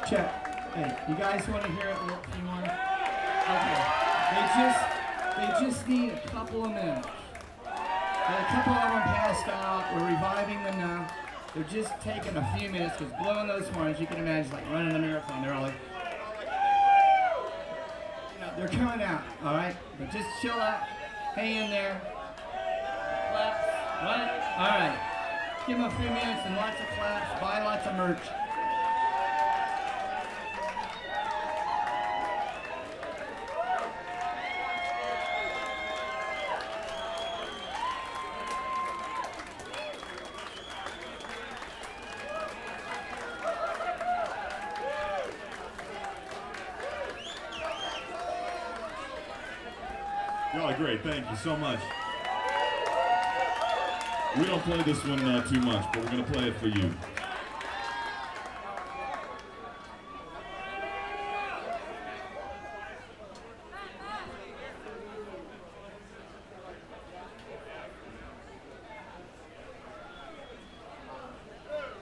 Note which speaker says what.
Speaker 1: Check. Hey, you guys want to hear it a little few more? Okay. They just need a couple of minutes. A couple of them passed out. We're reviving them now. They're just taking a few minutes because blowing those horns, you can imagine, like running a marathon. They're all like, they're coming out, all right? But just chill out, hang in there. Claps, right? All right. Give them a few minutes and lots of claps. Buy lots of merch.
Speaker 2: Y'all are great. Thank you so much. We don't play this one too much, but we're going to play it for you.